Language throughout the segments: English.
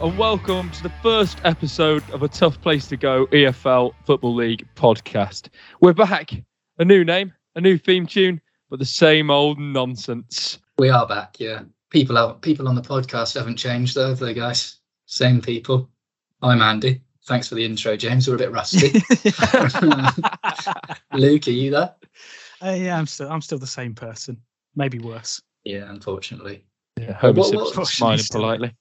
and welcome to the first episode of a Tough Place to Go EFL Football League podcast. We're back. A new name, a new theme tune, but the same old nonsense. We are back, yeah. People on the podcast haven't changed, though, have they, guys? Same people. I'm Andy. Thanks for the intro, James. We're a bit rusty. Luke, are you there? Yeah, I'm still the same person. Maybe worse. Yeah, unfortunately. Yeah, Homer Simpson smiling politely.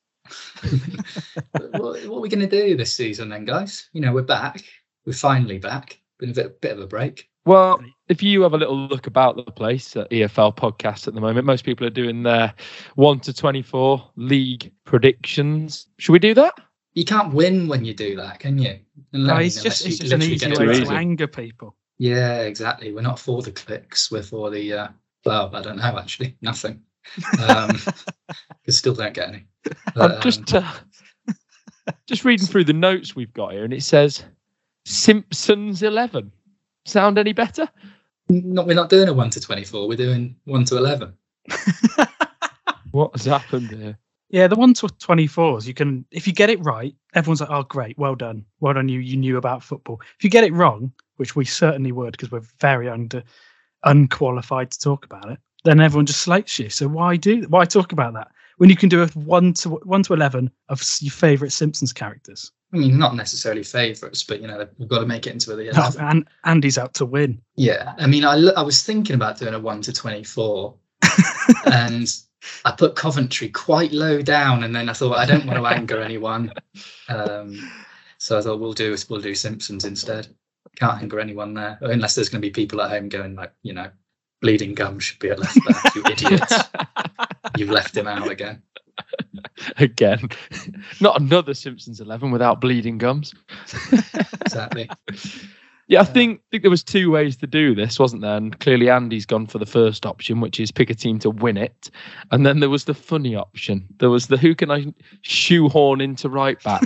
What are we going to do this season then, guys? You know, we're back. We're finally back. Been a bit of a break. Well, if you have a little look about the place at EFL Podcast at the moment, most people are doing their 1 to 24 league predictions. Should we do that? You can't win when you do that, can you? It's just an easy way to anger people. Yeah, exactly. We're not for the clicks. We're for the, well, I don't know, actually. Nothing. Because still don't get any. I'm just reading through the notes we've got here, and it says Simpsons 11. Sound any better? We're not doing a 1 to 24. We're doing 1 to 11. What has happened here? Yeah, the 1 to 24s, you can, if you get it right, everyone's like, oh, great, well done. Well done, you knew about football. If you get it wrong, which we certainly would because we're very unqualified to talk about it, then everyone just slates you. So why talk about that when you can do a 1 to 11 of your favourite Simpsons characters? I mean, not necessarily favourites, but, you know, we've got to make it into the 11. And Andy's out to win. Yeah. I mean, I was thinking about doing a 1 to 24 and I put Coventry quite low down, and then I thought I don't want to anger anyone. So I thought we'll do Simpsons instead. Can't anger anyone there, unless there's going to be people at home going like, you know, Bleeding Gums should be at left back, you idiots. You've left him out again. Again. Not another Simpsons 11 without Bleeding Gums. Exactly. Yeah, I think there was two ways to do this, wasn't there? And clearly Andy's gone for the first option, which is pick a team to win it. And then there was the funny option. There was the who can I shoehorn into right back?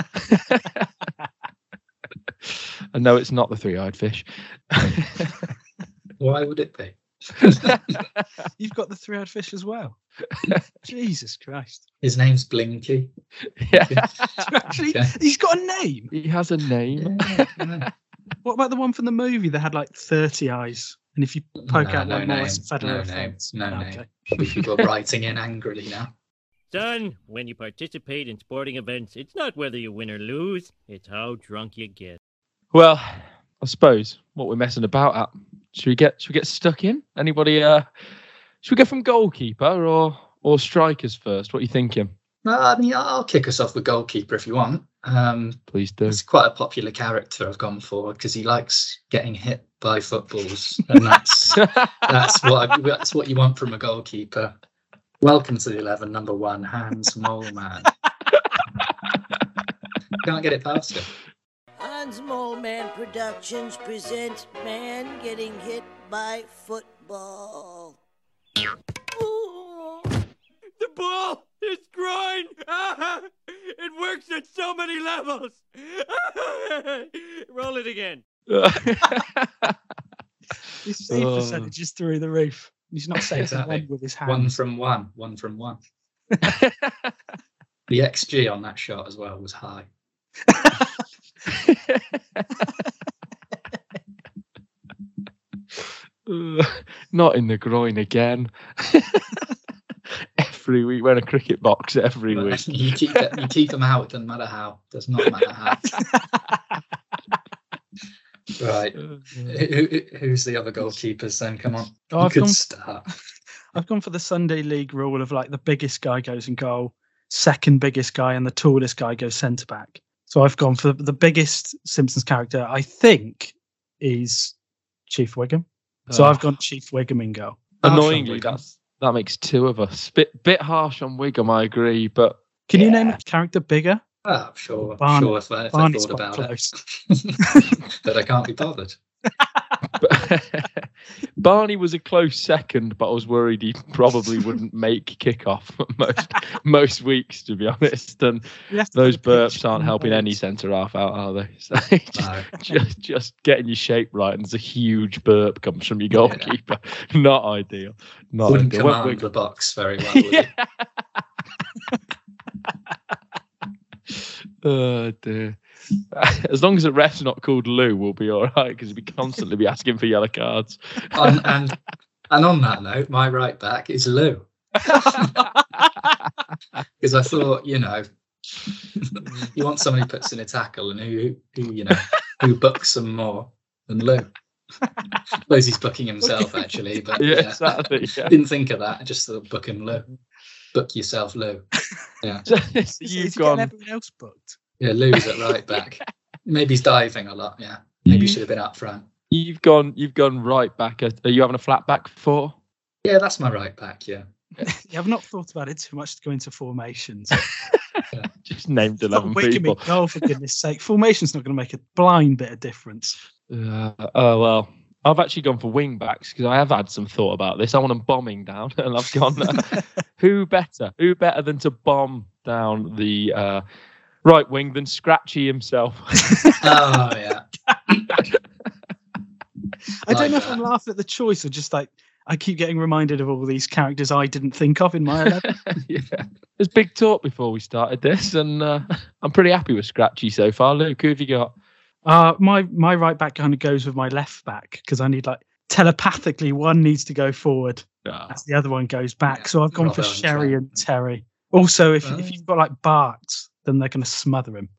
And no, it's not the three-eyed fish. Why would it be? You've got the three-eyed fish as well. Jesus Christ. His name's Blinky. Yeah. Actually, okay. He's got a name. He has a name. Yeah. What about the one from the movie that had like 30 eyes? And if you poke out one more, it's No name. People are writing in angrily now. Son, when you participate in sporting events, it's not whether you win or lose, it's how drunk you get. Well, I suppose what we're messing about at. Should we get stuck in? Anybody? Should we go from goalkeeper or strikers first? What are you thinking? I mean, I'll kick us off with goalkeeper if you want. Please do. It's quite a popular character I've gone for because he likes getting hit by footballs, and that's what you want from a goalkeeper. Welcome to the 11, number 1, Hans Moleman. Can't get it past him. Hans Moleman Productions presents Man Getting Hit by Football. The ball! His groin! It works at so many levels! Roll it again. His save percentage is through the roof. He's not saving exactly. One with his hands. 1 from 1. The XG on that shot as well was high. Not in the groin again. Every week, we're in a cricket box every week. You keep them out, doesn't matter how. Does not matter how. Right. Who's the other goalkeepers then? Come on. I've gone for the Sunday League rule of like the biggest guy goes in goal, second biggest guy, and the tallest guy goes centre back. So I've gone for the biggest Simpsons character, I think, is Chief Wiggum. So I've gone Chief Wiggum in goal. Annoyingly, that makes two of us. Bit harsh on Wiggum, I agree, but can you name a character bigger? Oh, sure. Barney, sure, if I thought about close. it. But I can't be bothered. Barney was a close second, but I was worried he probably wouldn't make kickoff most weeks, to be honest. And those burps aren't helping any centre half out, are they? So just getting your shape right, and there's a huge burp comes from your goalkeeper. Yeah. Not ideal. Wouldn't command the box very well. Would Oh dear. As long as the ref's not called Lou, we'll be all right because he'll constantly be asking for yellow cards. And on that note, my right back is Lou. Because I thought, you want somebody who puts in a tackle and who books some more than Lou. I suppose he's booking himself actually, but exactly. Yeah. Didn't think of that. I just thought book him Lou. Book yourself, Lou. Yeah. So you've gone. Everyone else booked. Yeah, Lou's at right back. Maybe he's diving a lot. Yeah. Maybe he should have been up front. You've gone right back. Are you having a flat back 4? Yeah, that's my right back. Yeah. I've not thought about it too much to go into formations. Just named 11 people. Oh, for goodness sake. Formation's not going to make a blind bit of difference. Well, I've actually gone for wing backs because I have had some thought about this. I want them bombing down, and I've gone, who better than to bomb down the right wing than Scratchy himself? Oh, yeah. I don't know if I'm laughing at the choice or just like, I keep getting reminded of all these characters I didn't think of in my 11. Yeah. There's big talk before we started this, and I'm pretty happy with Scratchy so far. Luke, who have you got? My right back kind of goes with my left back because I need telepathically one needs to go forward as the other one goes back. Yeah, so I've gone for Sherry and Terry. Also, if you've got Bart, then they're going to smother him.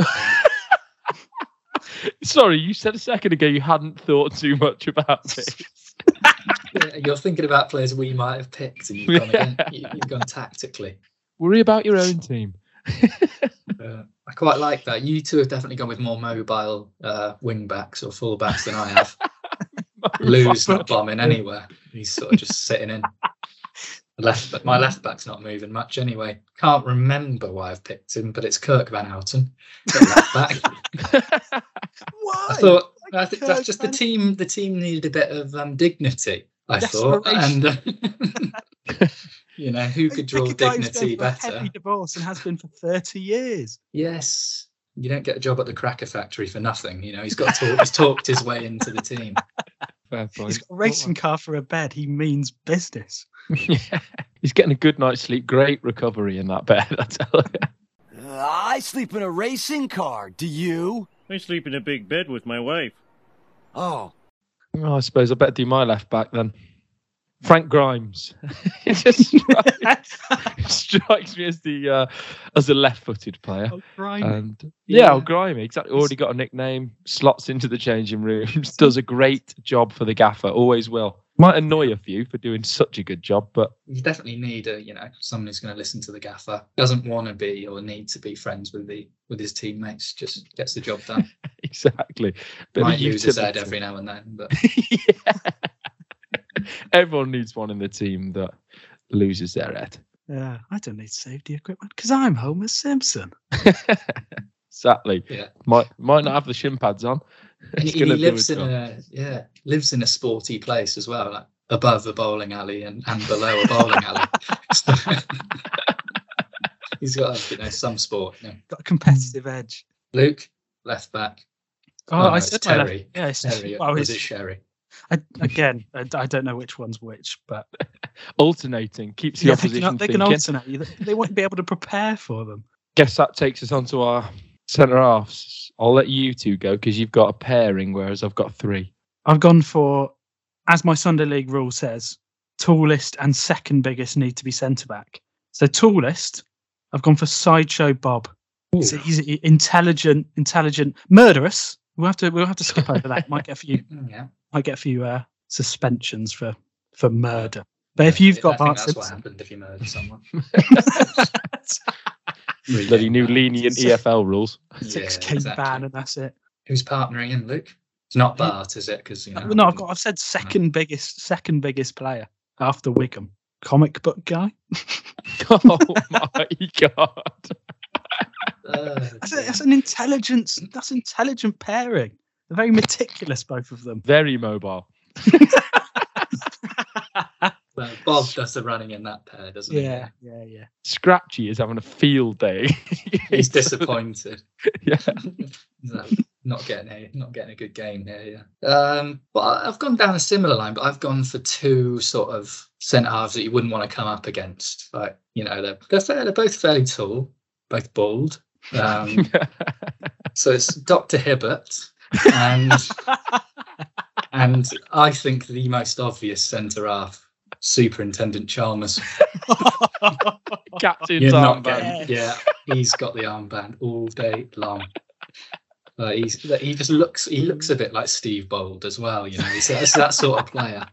Sorry, you said a second ago you hadn't thought too much about this. Yeah, you're thinking about players we might have picked, and you've gone tactically. Worry about your own team. I quite like that. You two have definitely gone with more mobile wing backs or full backs than I have. Lou's not bombing anywhere. He's sort of just sitting in. My left back's not moving much anyway. Can't remember why I've picked him, but it's Kirk Van Houten, left back. Why? I think that's just the team. The team needed a bit of dignity. I thought, and who could draw dignity better? Heavy divorce and has been for 30 years. Yes, you don't get a job at the Cracker Factory for nothing. He's talked his way into the team. Fair point. He's got a racing car for a bed. He means business. Yeah, he's getting a good night's sleep. Great recovery in that bed, I tell you. I sleep in a racing car. Do you? I sleep in a big bed with my wife. Oh. I suppose I better do my left back then. Frank Grimes. It just strikes me as a left-footed player. Oh, Grimy. And Grimy, exactly. Already got a nickname. Slots into the changing rooms. Does a great job for the gaffer. Always will. Might annoy a few for doing such a good job, but you definitely need someone who's going to listen to the gaffer. Doesn't want to be or need to be friends with his teammates. Just gets the job done. Exactly. Might lose his head every now and then, but everyone needs one in the team that loses their head. Yeah, I don't need safety equipment because I'm Homer Simpson. Exactly. Yeah. Might not have the shin pads on. He lives in a sporty place as well, like above a bowling alley and below a bowling alley. He's got some sport. Yeah. Got a competitive edge. Luke, left back. I said Terry. Yeah, it's Terry. Well, was it Sherry? I don't know which one's which, but alternating keeps the opposition they thinking. Can alternate. They won't be able to prepare for them. Guess that takes us on to our centre halves. I'll let you two go because you've got a pairing, whereas I've got 3. I've gone for, as my Sunday League rule says, tallest and second biggest need to be centre back. So tallest, I've gone for Sideshow Bob. He's intelligent, murderous. We'll have to skip over that. Might get a few suspensions for murder. But if you've got Bart Simpson, that's what happened if you murder someone. Bloody new lenient EFL rules. 6K ban and that's it. Who's partnering in, Luke? It's not Bart, is it? Because no, I've said second biggest player after Wiggum. Comic book guy. Oh my god! That's an intelligent pairing. They're very meticulous, both of them. Very mobile. Well, Bob does the running in that pair, doesn't he? Yeah. Scratchy is having a field day. He's disappointed. Yeah. Not getting a good game here. Yeah. But I've gone down a similar line, but I've gone for 2 sort of centre halves that you wouldn't want to come up against. Like they're both fairly tall, both bald. So it's Dr. Hibbert and I think the most obvious centre half, Superintendent Chalmers. Captain's armband. Yeah, he's got the armband all day long. He just looks a bit like Steve Bold as well. You know, he's that sort of player.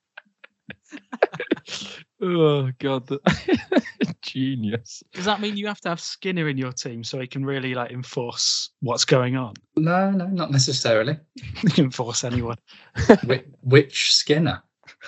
Oh God, genius! Does that mean you have to have Skinner in your team so he can really like enforce what's going on? No, not necessarily. He can enforce anyone. Which Skinner?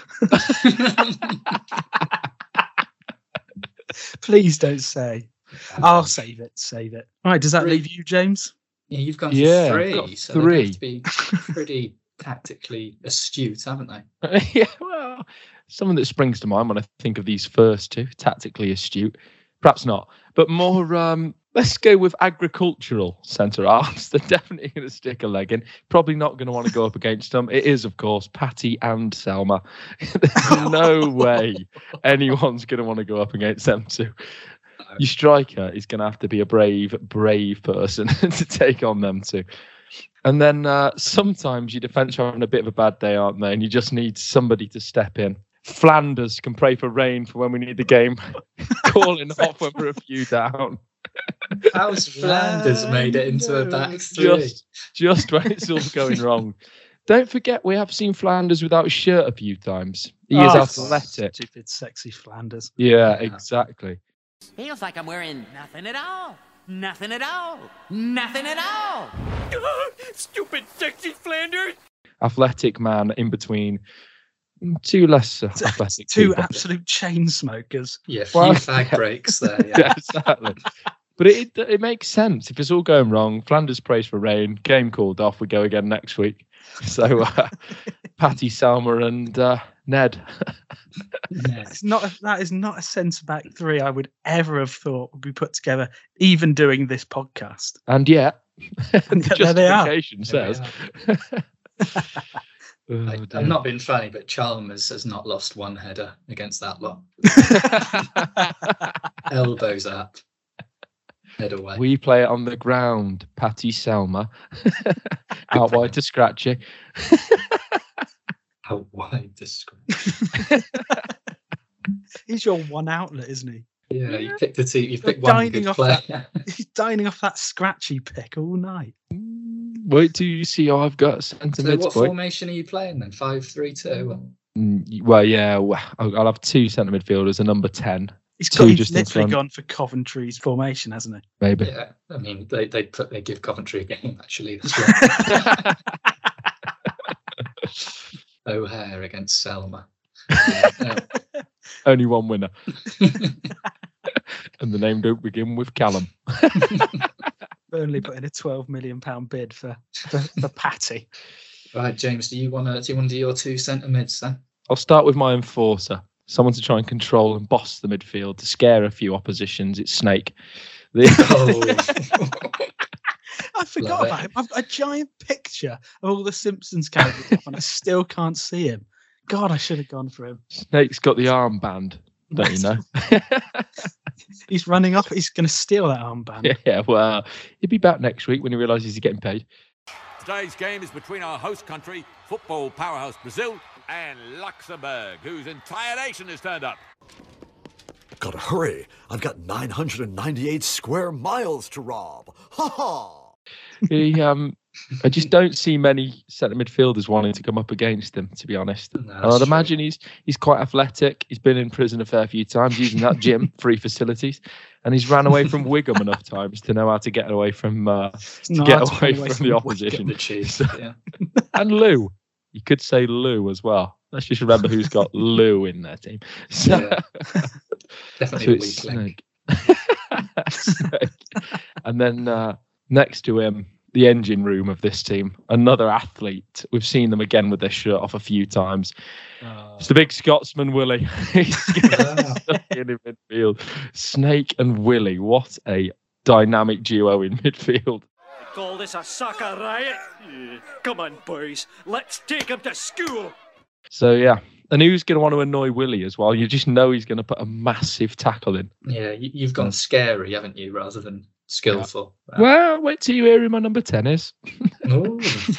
Please don't say. I'll save it. All right, does that leave you, James? Yeah, you've gone for three. Got so three. they have to be pretty tactically astute, haven't they? Yeah, well, something that springs to mind when I think of these first two, tactically astute. Perhaps not, but more. Let's go with agricultural centre halves. They're definitely going to stick a leg in. Probably not going to want to go up against them. It is, of course, Patty and Selma. There's no way anyone's going to want to go up against them two. Your striker is going to have to be a brave person to take on them two. And then sometimes your defence are having a bit of a bad day, aren't they? And you just need somebody to step in. Flanders can pray for rain for when we need the game calling off when we're a few down. How's Flanders made it into a back three? Just when it's all going wrong. Don't forget, we have seen Flanders without a shirt a few times. He is athletic. Stupid, sexy Flanders. Yeah, exactly. Feels like I'm wearing nothing at all. Nothing at all. Nothing at all. Stupid, sexy Flanders! Athletic man in between two less athletic Two people. absolute chain smokers. Yeah, few fag breaks there. Yeah. Yeah, exactly. But it makes sense. If it's all going wrong, Flanders prays for rain, game called off, we go again next week. So Patty, Selma and Ned. That is not a centre back three I would ever have thought would be put together, even doing this podcast. And yet, the there they are. justification says. I'm not being funny, but Chalmers has not lost one header against that lot. Elbows up, head away. We play it on the ground. Patty, Selma, out wide to Scratchy. Out wide to Scratchy. He's your one outlet, isn't he? Yeah, you picked a team. You picked one good player. He's dining off that Scratchy pick all night. Wait till you see I've got centre mid. What formation are you playing then? 5-3-2? Well, yeah, I'll have two centre midfielders, a number 10. He's literally gone for Coventry's formation, hasn't he? Maybe. Yeah, I mean they give Coventry a game actually. That's right. O'Hare against Selma. Only one winner. And the name don't begin with Callum. Burnley put in a £12 million bid for Patty. Right, James, do you want to do your two centre mids then? I'll start with my enforcer. Someone to try and control and boss the midfield to scare a few oppositions. It's Snake. I forgot about him. I've got a giant picture of all the Simpsons characters and I still can't see him. God, I should have gone for him. Snake's got the armband, don't you know? He's running off. He's going to steal that armband. Yeah, well, he'll be back next week when he realises he's getting paid. Today's game is between our host country, football powerhouse Brazil, and Luxembourg, whose entire nation has turned up. Gotta hurry. I've got 998 square miles to rob. Ha ha! I just don't see many centre midfielders wanting to come up against him, to be honest. No, I'd imagine he's quite athletic. He's been in prison a fair few times using that gym, free facilities, and he's ran away from Wigan enough times to know how to get away from the opposition. The Chiefs, yeah. And Lou, you could say Lou as well. Let's just remember who's got Lou in their team. So, yeah. Definitely so the weak link. Snake. And then next to him, the engine room of this team, another athlete. We've seen them again with their shirt off a few times. It's the big Scotsman, Willie. He's stuck in midfield. Snake and Willie, what a dynamic duo in midfield. I call this a soccer riot. Come on, boys. Let's take him to school. So, yeah. And who's going to want to annoy Willie as well? You just know he's going to put a massive tackle in. Yeah, you've gone scary, haven't you, rather than skillful. Yeah. Well, wait till you hear who my number 10 is. Ooh,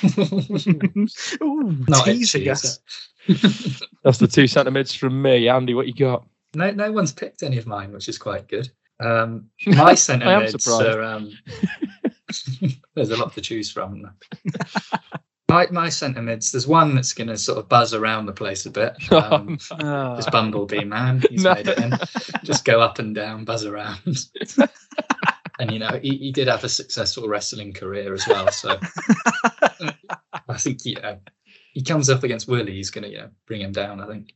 Not teasing itchy, us. That's the 2 centre-mids from me. Andy, what you got? No one's picked any of mine, which is quite good. My centre-mids are... there's a lot to choose from. My centre-mids, there's one that's going to sort of buzz around the place a bit. This Bumblebee man, he's made it in. Just go up and down, buzz around. And, he did have a successful wrestling career as well. So I think, he comes up against Willie, he's going to bring him down, I think.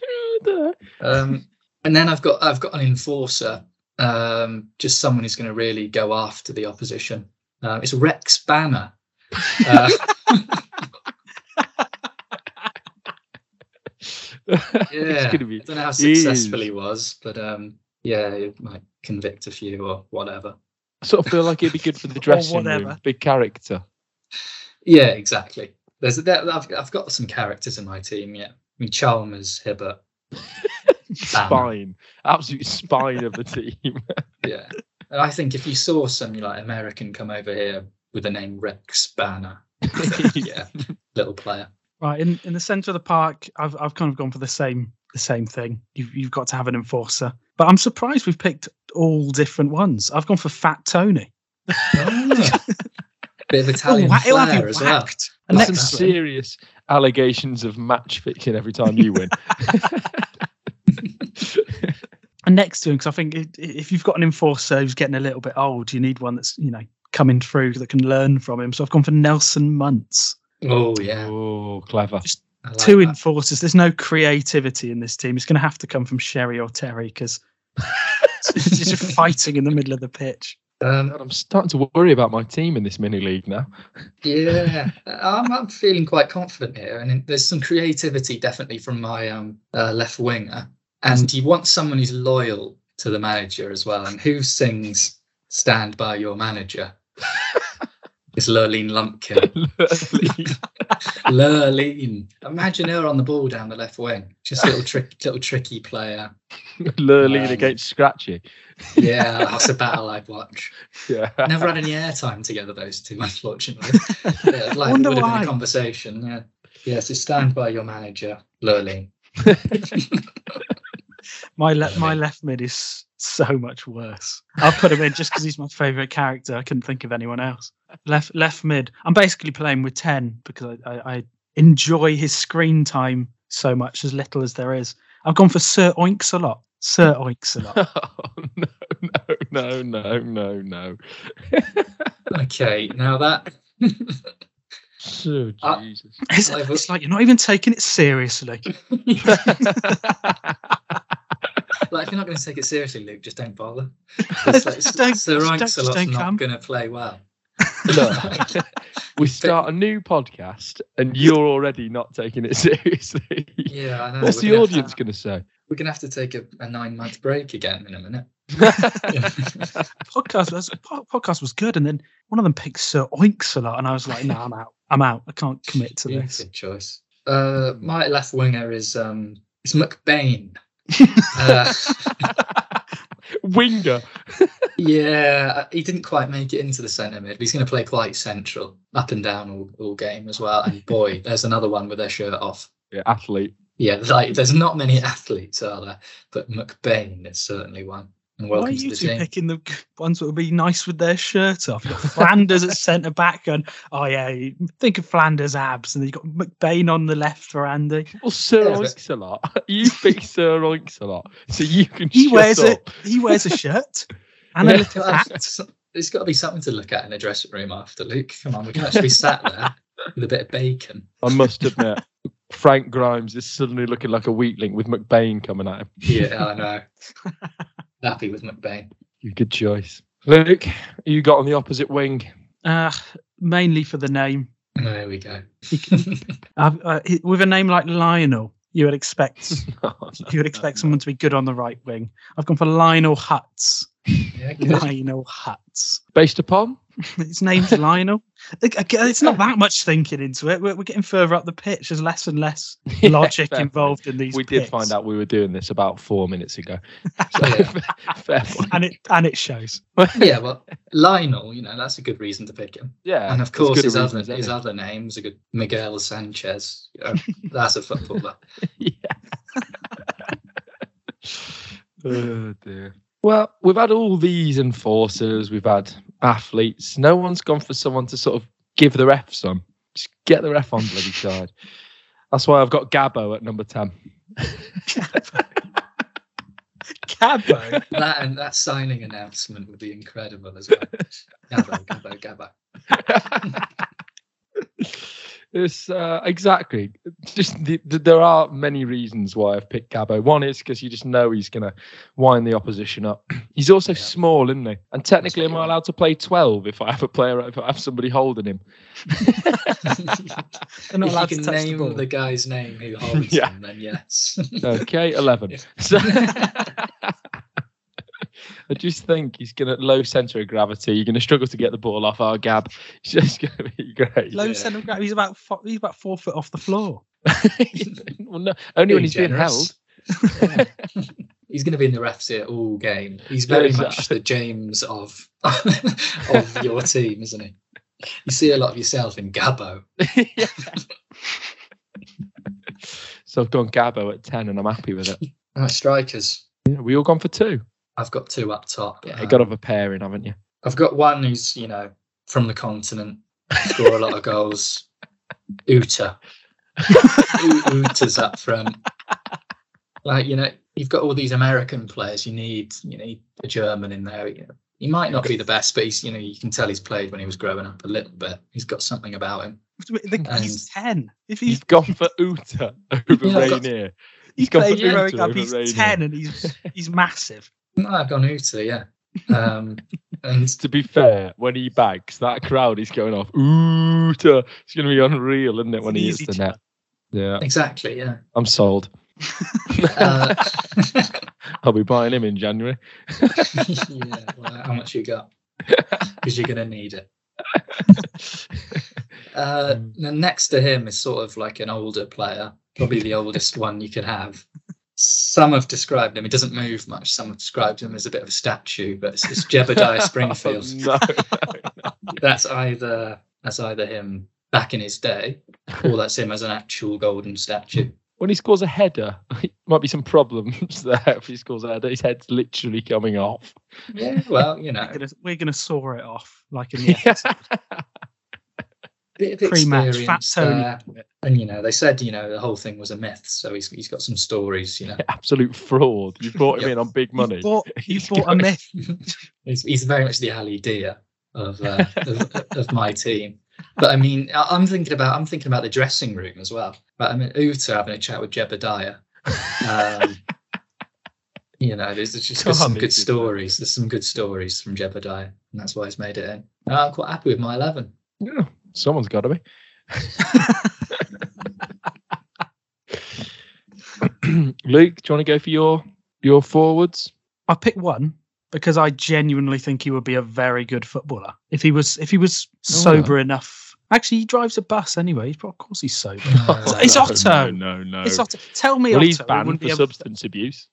And then I've got an enforcer, just someone who's going to really go after the opposition. It's Rex Banner. I don't know how successful he was, but he might convict a few or whatever. I sort of feel like it'd be good for the dressing room. Big character. Yeah, exactly. I've got some characters in my team. Yeah, I mean Chalmers, Hibbert, absolute spine of the team. Yeah, and I think if you saw some American come over here with the name Rex Banner, little player. Right, in the centre of the park, I've kind of gone for the same thing. You've got to have an enforcer, but I'm surprised we've picked all different ones. I've gone for Fat Tony. Bit of Italian flair as well. And some serious allegations of match fixing every time you win. And next to him, because I think if you've got an enforcer who's getting a little bit old, you need one that's coming through that can learn from him. So I've gone for Nelson Muntz. Oh yeah. Oh, clever. Just two enforcers. There's no creativity in this team. It's going to have to come from Sherry or Terry because it's just fighting in the middle of the pitch. I'm starting to worry about my team in this mini league now. Yeah, I'm feeling quite confident here, and there's some creativity definitely from my left winger. And you want someone who's loyal to the manager as well. And who sings "Stand by Your Manager"? It's Lurleen Lumpkin. Lurleen. Imagine her on the ball down the left wing. Just a little tricky player. Lurleen against Scratchy. Yeah, that's a battle I'd watch. Yeah. Never had any airtime together, those two, unfortunately. It would have been a conversation. Yeah. Yeah, so Stand by Your Manager, Lurleen. My left mid is so much worse. I'll put him in just because he's my favourite character. I couldn't think of anyone else. Left mid. I'm basically playing with 10 because I enjoy his screen time so much, as little as there is. I've gone for Sir Oinks-a-Lot. Sir Oinks-a-Lot. Oh, no. Okay, now that... So Jesus. It's like you're not even taking it seriously. If you're not going to take it seriously, Luke, just don't bother. Sir Oinks-a-Lot's not going to play well. Look, we start a new podcast and you're already not taking it seriously. Yeah, I know. What's the audience going to say? We're going to have to take a 9-month break again in a minute. Podcast was good, and then one of them picked Sir Oinks-a-Lot, and I was like, no, I'm out. I can't commit to this. Good choice. My left winger is McBain. Winger. Yeah, he didn't quite make it into the centre mid, but he's going to play quite central, up and down all game as well. And boy, there's another one with their shirt off. Yeah, athlete. Yeah, there's not many athletes, are there? But McBain is certainly one. And welcome to the team. Why are you two picking the ones that would be nice with their shirt off? You've got Flanders at centre back, and think of Flanders abs, and then you've got McBain on the left for Andy. Well, Sir Oinks-a-Lot. You pick Sir Oinks-a-Lot, so you can. He wears a shirt and a little hat. There's got to be something to look at in the dressing room after, Luke. Come on, we can actually be sat there with a bit of bacon. I must admit, Frank Grimes is suddenly looking like a weakling with McBain coming at him. Yeah, I know. Happy with McBain. Good choice. Luke, who you got on the opposite wing? Mainly for the name. There we go. With a name like Lionel, you would expect someone to be good on the right wing. I've gone for Lionel Hutz. Yeah, good. Lionel Hutz. Based upon? His name's Lionel. It's not that much thinking into it. We're getting further up the pitch. There's less and less logic involved in these. We picks. did find out we were doing this about 4 minutes ago. So, fair point. And it shows. Yeah, well, Lionel, that's a good reason to pick him. Yeah, and of course his other name's a good Miguel Sanchez. That's a footballer. Yeah. Oh dear. Well, we've had all these enforcers, we've had athletes. No one's gone for someone to sort of give the ref some. Just get the ref on bloody side. That's why I've got Gabbo at number 10. Gabbo? That signing announcement would be incredible as well. Gabbo. It's exactly. Just there are many reasons why I've picked Gabbo. One is because you just know he's going to wind the opposition up. He's also small, isn't he? And technically, am I allowed to play 12 if I have if I have somebody holding him? They're not allowed if you can name the guy's name who holds him, then yes. Okay, 11. So, I just think he's going to low centre of gravity. You're going to struggle to get the ball off our Gab. It's just going to be great. Low centre of gravity. He's about 4 foot off the floor. Well, no, only when he's being held. Yeah. He's going to be in the ref's ear all game. He's very much the James of your team, isn't he? You see a lot of yourself in Gabbo. So I've gone Gabbo at 10 and I'm happy with it. Right, strikers. Yeah, we all gone for 2. I've got 2 up top. Yeah, you got to have a pairing, haven't you? I've got one who's, from the continent, score a lot of goals. Uta. Uta's up front. You've got all these American players. You need a German in there. He might not be the best, but he's, you can tell he's played when he was growing up a little bit. He's got something about him. He's 10. If you've gone for Uta over Rainier. He's played growing up. He's 10 and he's massive. No, I've gone Uta, yeah. And to be fair, when he bags, that crowd is going off. Uta. It's going to be unreal, isn't it, when he hits the net? Yeah. Exactly, yeah. I'm sold. I'll be buying him in January. Yeah, well, how much you got? Because you're going to need it. Next to him is sort of like an older player, probably the oldest one you could have. Some have described him. He doesn't move much. Some have described him as a bit of a statue, but it's Jebediah Springfield. No. That's either him back in his day, or that's him as an actual golden statue. When he scores a header, might be some problems there. If he scores a header, his head's literally coming off. Yeah, well, we're gonna saw it off like in the bit of pre-match. Fat Tony, and they said the whole thing was a myth. So he's got some stories. Absolute fraud. You brought him in on big money. You bought a myth. He's very much the Ali Dia of my team. But I mean, I'm thinking about the dressing room as well. But I mean, Uta having a chat with Jebediah. There's some good stories. There's some good stories from Jebediah, and that's why he's made it in. I'm quite happy with my 11. Yeah, someone's got to be. Luke, do you want to go for your forwards? I picked one because I genuinely think he would be a very good footballer if he was sober enough. Actually, he drives a bus anyway. Of course, he's sober. It's Otto. No. It's Otto. Tell me, Otto. Well, he's banned for substance abuse.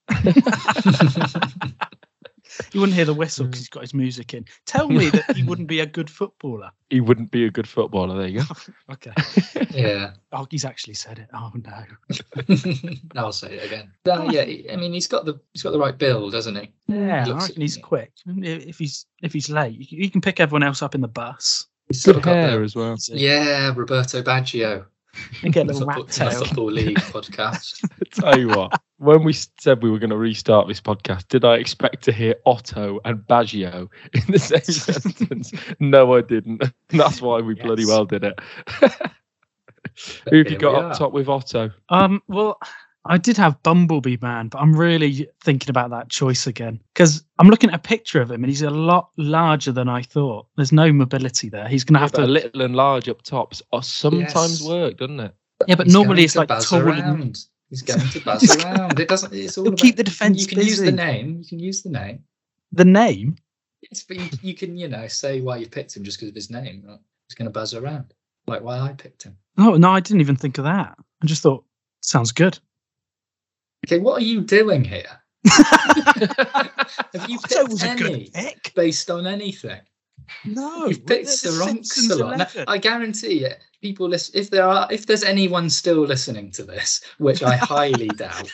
You wouldn't hear the whistle because he's got his music in. Tell me that he wouldn't be a good footballer. He wouldn't be a good footballer. There you go. Okay. Yeah. Oh, he's actually said it. Oh no. I'll say it again. Yeah. I mean, he's got the right build, doesn't he? Yeah. I reckon he's quick. If he's late, you can pick everyone else up in the bus. He's good hair as well. Yeah, Roberto Baggio. And get a little rat tail. Football League podcast. Tell you what, when we said we were going to restart this podcast, did I expect to hear Otto and Baggio in the same sentence? No, I didn't. That's why we bloody well did it. Who have you got up top with Otto? Well, I did have Bumblebee Man, but I'm really thinking about that choice again because I'm looking at a picture of him and he's a lot larger than I thought. There's no mobility there. He's going to have to. A little and large up tops sometimes work, doesn't it? Yeah, but normally it's like tall and He's going to buzz around. It doesn't. It's all about keep the defence. You can use the name. The name? Yes, but you can, say why you picked him just because of his name. It's going to buzz around. Like why I picked him. Oh, no, I didn't even think of that. I just thought, sounds good. Okay, what are you doing here? Have you picked any based on anything? No, you've picked Sir Oncelot. I guarantee it. People listen. If there's anyone still listening to this, which I highly doubt,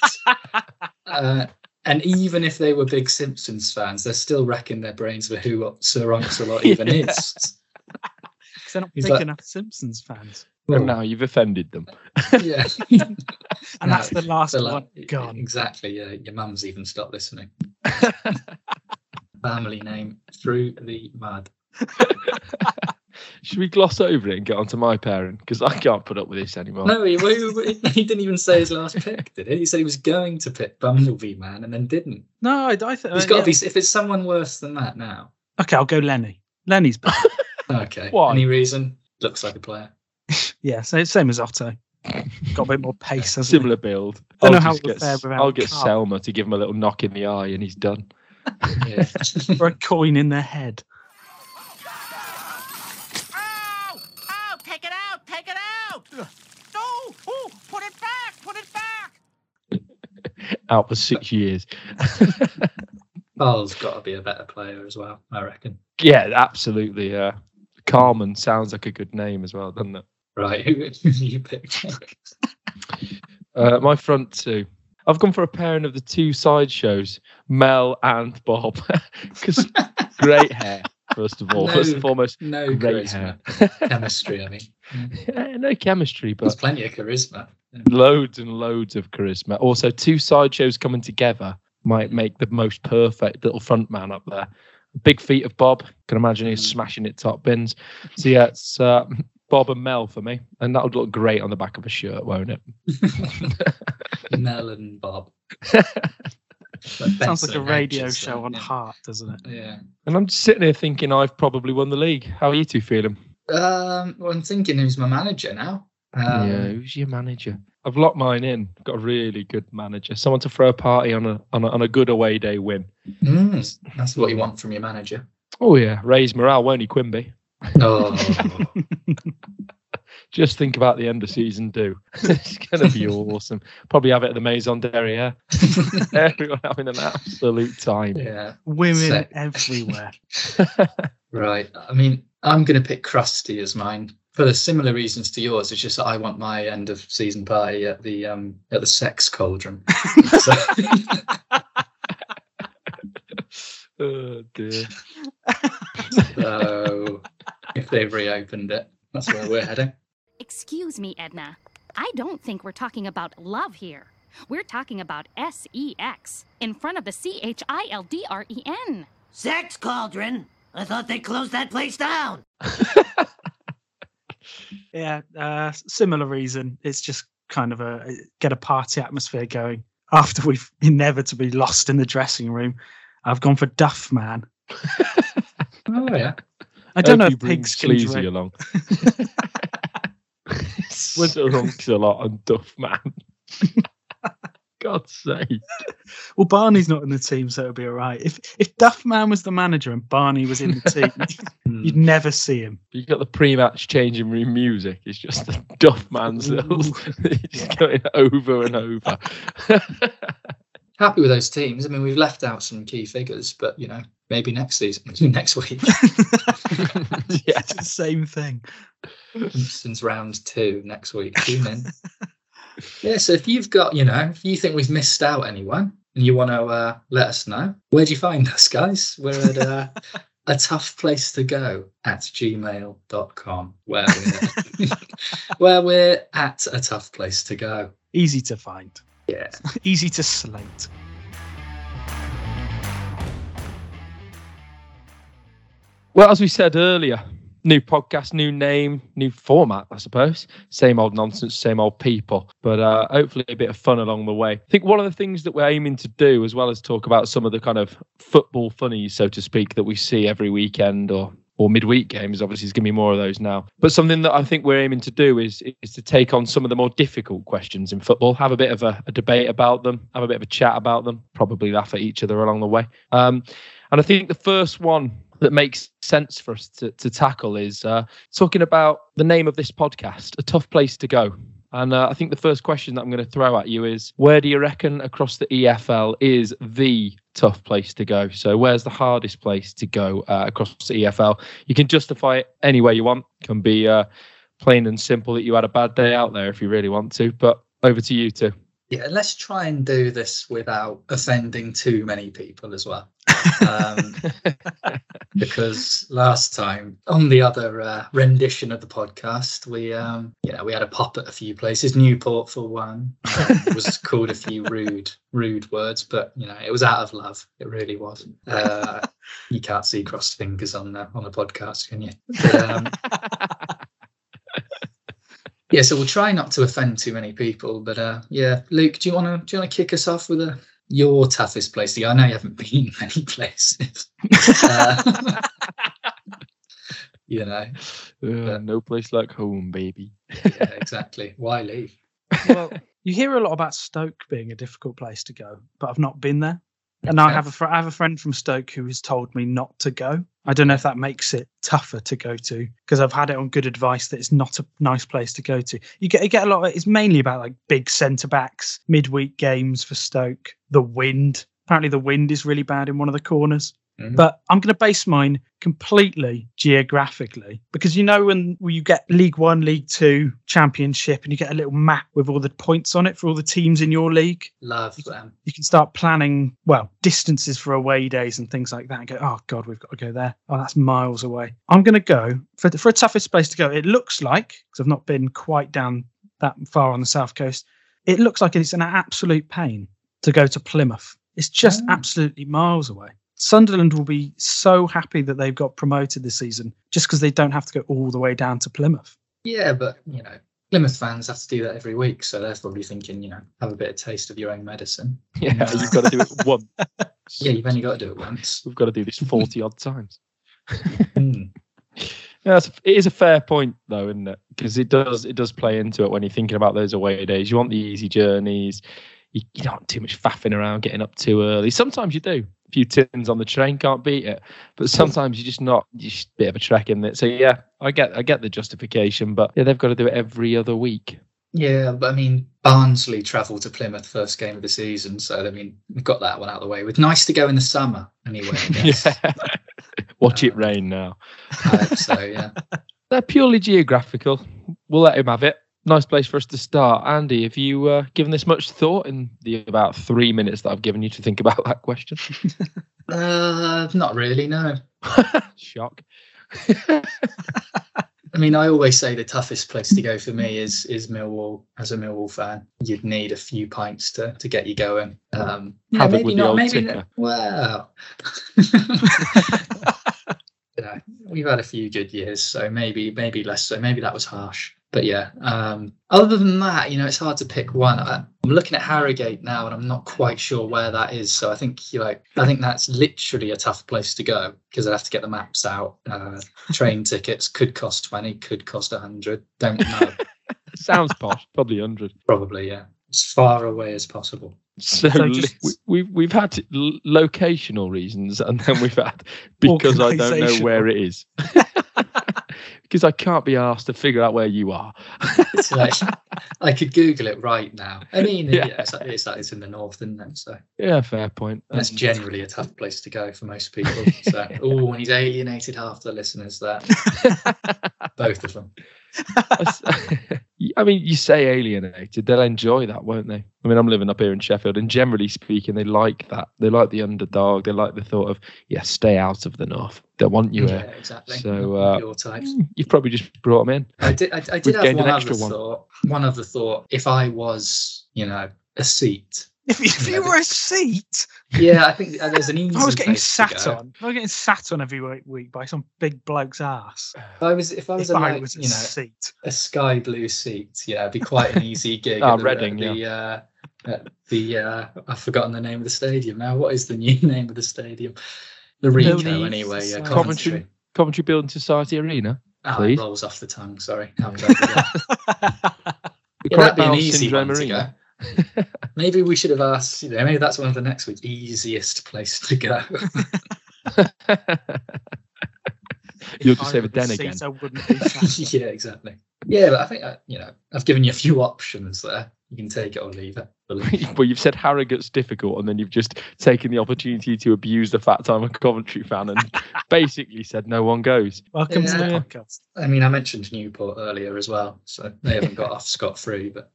and even if they were big Simpsons fans, they're still racking their brains for who Sir Oncelot even is. Because they're not big enough Simpsons fans. Well, now you've offended them. Yeah. And that's the last one gone. Exactly, yeah. Your mum's even stopped listening. Family name through the mud. Should we gloss over it and get on to my parent? Because I can't put up with this anymore. No, he didn't even say his last pick, did he? He said he was going to pick Bumblebee Man and then didn't. No, I think... It's got to be... If it's someone worse than that now. Okay, I'll go Lenny. Lenny's better. Okay. Why? Any reason? Looks like a player. Yeah, so it's same as Otto. Got a bit more pace. Similar build. Don't know how it would fare without I'll get Selma to give him a little knock in the eye and he's done. Yeah. Or a coin in their head. Oh, take it out, take it out. Oh, put it back. Out for 6 years. Carl's got to be a better player as well, I reckon. Yeah, absolutely. Carmen sounds like a good name as well, doesn't it? Right, who you picked? My front two. I've gone for a pairing of the two sideshows, Mel and Bob, because great hair. First of all, first and foremost, no great charisma. hair. Chemistry, I mean. Yeah, no chemistry, but there's plenty of charisma. Yeah. Loads and loads of charisma. Also, two sideshows coming together might make the most perfect little front man up there. Big feet of Bob. Can imagine he's smashing it top bins. So yeah, it's Bob and Mel for me, and that would look great on the back of a shirt, won't it? Mel and Bob. Sounds like a radio show on Heart, doesn't it? Yeah. And I'm just sitting here thinking I've probably won the league. How are you two feeling? Well, I'm thinking who's my manager now. Yeah, who's your manager? I've locked mine in. Got a really good manager. Someone to throw a party on a good away day win. That's what you want from your manager. Oh yeah, raise morale, won't he, Quimby? Oh. Just think about the end of season 2. It's going to be awesome. Probably have it at the Maison Derrière. Everyone having an absolute time. Yeah. Women everywhere. Right. I mean, I'm going to pick Krusty as mine for the similar reasons to yours. It's just that I want my end of season party at the sex cauldron. So... Oh dear. So if they've reopened it, that's where we're heading. Excuse me, Edna. I don't think we're talking about love here. We're talking about sex in front of the children. Sex cauldron? I thought they closed that place down. Yeah, similar reason. It's just kind of get a party atmosphere going after we've inevitably lost in the dressing room. I've gone for Duff Man. Oh yeah. I don't know if pigs can Sleazy drink. along. Sir Oncelot and Duff Man. God's sake. Well, Barney's not in the team, so it'll be all right. If Duff Man was the manager and Barney was in the team, you'd never see him. You got the pre-match changing room music. It's just the Duff Man's little just going over and over. Happy with those teams. I mean, we've left out some key figures, but maybe next season, next week. Yeah, it's the same thing. Since round 2 next week. Tune in. Yeah, so if you've got, if you think we've missed out anyone and you want to let us know, where do you find us, guys? We're at a tough place to go at gmail.com where we're at a tough place to go. Easy to find. Yeah. Easy to slate. Well, as we said earlier, new podcast, new name, new format, I suppose. Same old nonsense, same old people, but hopefully a bit of fun along the way. I think one of the things that we're aiming to do, as well as talk about some of the kind of football funnies, so to speak, that we see every weekend or midweek games, obviously there's going to be more of those now. But something that I think we're aiming to do is to take on some of the more difficult questions in football, have a bit of a debate about them, have a bit of a chat about them, probably laugh at each other along the way. And I think the first one that makes sense for us to tackle is talking about the name of this podcast, A Tough Place to Go. And I think the first question that I'm going to throw at you is, where do you reckon across the EFL is the tough place to go? So where's the hardest place to go across the EFL? You can justify it any way you want. It can be plain and simple that you had a bad day out there if you really want to. But over to you two. Yeah, let's try and do this without offending too many people as well. Because last time on the other rendition of the podcast, we had a pop at a few places. Newport for one, was called a few rude words, but it was out of love. It really was. You can't see crossed fingers on the podcast, can you? But, yeah, so we'll try not to offend too many people, but Luke, do you want to kick us off with your toughest place to go? I know you haven't been many places. No place like home, baby. Yeah, exactly. Why leave? Well, you hear a lot about Stoke being a difficult place to go, but I've not been there. And I have a friend from Stoke who has told me not to go. I don't know if that makes it tougher to go to, because I've had it on good advice that it's not a nice place to go to. You get a lot of it. It's mainly about like big centre backs, midweek games for Stoke. The wind. Apparently the wind is really bad in one of the corners. Mm-hmm. But I'm going to base mine completely geographically, because when you get League One, League Two, Championship, and you get a little map with all the points on it for all the teams in your league. Love them. You can start planning, distances for away days and things like that and go, oh, God, we've got to go there. Oh, that's miles away. I'm going to go for a toughest place to go. It looks like, because I've not been quite down that far on the South Coast, it looks like it's an absolute pain to go to Plymouth. It's just absolutely miles away. Sunderland will be so happy that they've got promoted this season just because they don't have to go all the way down to Plymouth. Yeah, but, Plymouth fans have to do that every week. So they're probably thinking, have a bit of taste of your own medicine. Yeah, you've got to do it once. Yeah, you've only got to do it once. We've got to do this 40 odd times. Yeah, it is a fair point, though, isn't it? Because it does play into it when you're thinking about those away days. You want the easy journeys. You don't want too much faffing around, getting up too early. Sometimes you do. A few tins on the train, can't beat it. But sometimes you're just not. You're just a bit of a trek in it. So yeah, I get the justification, but yeah, they've got to do it every other week. Yeah, but I mean, Barnsley travelled to Plymouth first game of the season, so I mean, we've got that one out of the way. It's nice to go in the summer anyway, I guess. Yeah. Watch it rain now. I hope so, yeah. They're purely geographical. We'll let him have it. Nice place for us to start. Andy, have you given this much thought in the about 3 minutes that I've given you to think about that question? Not really, no. Shock. I mean, I always say the toughest place to go for me is Millwall. As a Millwall fan, you'd need a few pints to get you going. Maybe not. Maybe not. Well, we've had a few good years, so maybe less so. Maybe that was harsh. But yeah, other than that, it's hard to pick one. I'm looking at Harrogate now, and I'm not quite sure where that is. So I think that's literally a tough place to go because I'd have to get the maps out. Train tickets could cost 20, could cost 100. Don't know. Sounds posh. Probably 100. Probably, yeah. As far away as possible. So we've had locational reasons, and then we've had because I don't know where it is. Because I can't be asked to figure out where you are. It's like, I could Google it right now. I mean, it's in the north, isn't it? So yeah, fair point. That's generally a tough place to go for most people. So, when he's alienated half the listeners there, both of them. I mean, you say alienated, they'll enjoy that, won't they? I mean, I'm living up here in Sheffield, and generally speaking, they like that. They like the underdog. They like the thought of, stay out of the north. They want you here. Yeah, exactly. So your types. You've probably just brought them in. I did have one other thought. One other thought. If I was, a seat. If you were a seat? Yeah, I think there's an easy. I was getting sat on. I was getting sat on every week by some big bloke's ass. If I was a seat, a sky blue seat, it'd be quite an easy gig. Reading, I've forgotten the name of the stadium now. What is the new name of the stadium? The Rico, anyway. Coventry Building Society Arena. It rolls off the tongue. Sorry. That'd be an easy one to go. Maybe we should have asked. Maybe that's one of the next week's easiest place to go. You'll just say the den again. Yeah, exactly. Yeah, but I think I've given you a few options there. You can take it or leave it. Well, you've said Harrogate's difficult, and then you've just taken the opportunity to abuse the fact I'm a Coventry fan, and basically said no one goes. Welcome to the podcast. I mean, I mentioned Newport earlier as well, so they haven't got off scot-free. But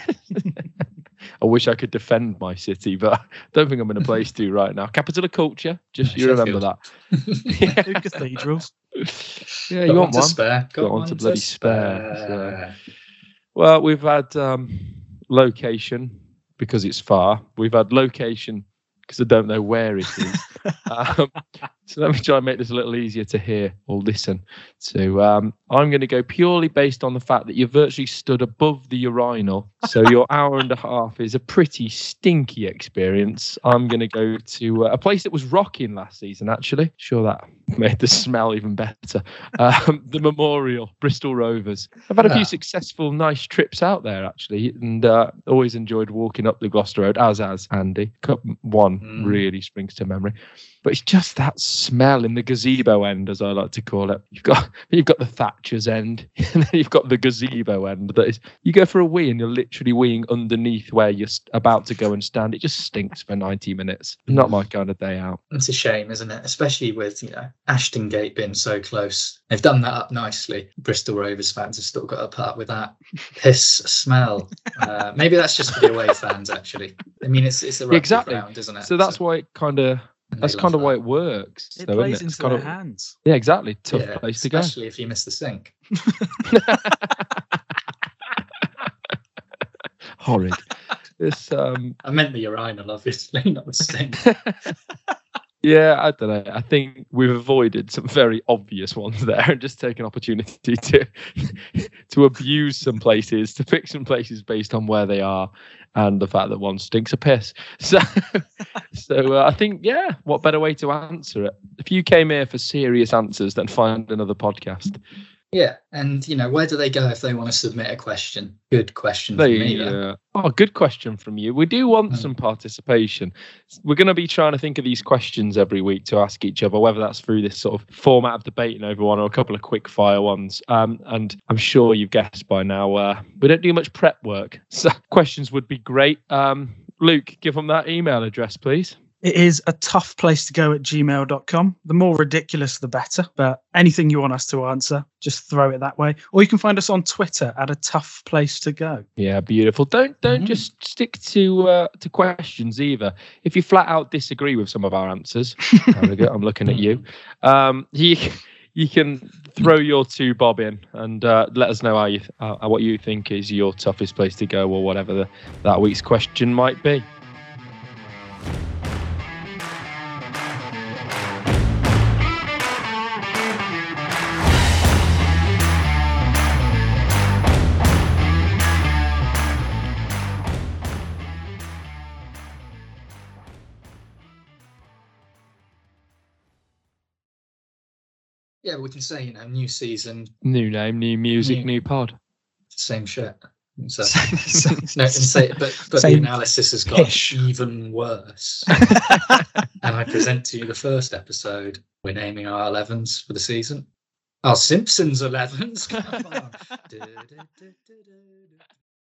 I wish I could defend my city, but I don't think I'm in a place to right now. Capital of culture, just you remember that. Two cathedrals. Yeah, you want one? Spare. Got one to bloody spare. So. Well, we've had location because it's far. We've had location because I don't know where it is. So let me try and make this a little easier to hear or listen to. I'm going to go purely based on the fact that you virtually stood above the urinal. So your hour and a half is a pretty stinky experience. I'm going to go to a place that was rocking last season, actually. Sure, that made the smell even better. The Memorial, Bristol Rovers. I've had a few successful, nice trips out there, actually, and always enjoyed walking up the Gloucester Road, as Andy. Cup one really springs to memory. But it's just that smell in the gazebo end, as I like to call it. You've got the Thatcher's end, and then you've got the gazebo end. That is, you go for a wee and you're literally weeing underneath where you're about to go and stand. It just stinks for 90 minutes. Not my kind of day out. It's a shame, isn't it? Especially with Ashton Gate being so close. They've done that up nicely. Bristol Rovers fans have still got to put up with that piss smell. Maybe that's just for the away fans, actually. I mean, it's a rugby ground, isn't it? So that's why it kind of. That's kind of why it works. It plays into their hands. Yeah, exactly. Tough place to go. Especially if you miss the sink. Horrid. This, I meant the urinal, obviously, not the sink. Yeah, I don't know. I think we've avoided some very obvious ones there and just taken opportunity to abuse some places, to pick some places based on where they are and the fact that one stinks of piss. So I think, what better way to answer it? If you came here for serious answers, then find another podcast. Yeah, and where do they go if they want to submit a question? Good question from me. Good question from you. We do want some participation. We're going to be trying to think of these questions every week to ask each other, whether that's through this sort of format of debating over one or a couple of quick fire ones. And I'm sure you've guessed by now, we don't do much prep work. So questions would be great. Luke, give them that email address, please. It is a tough place to go at gmail.com. The more ridiculous, the better. But anything you want us to answer, just throw it that way. Or you can find us on Twitter at a tough place to go. Yeah, beautiful. Don't just stick to questions either. If you flat out disagree with some of our answers, I'm looking at you. You can throw your two bob in and let us know what you think is your toughest place to go or whatever that week's question might be. Yeah, we can say, new season. New name, new music, new pod. Same shit. So, but the analysis has got even worse. And I present to you the first episode. We're naming our 11s for the season. Our Simpsons 11s. Come on.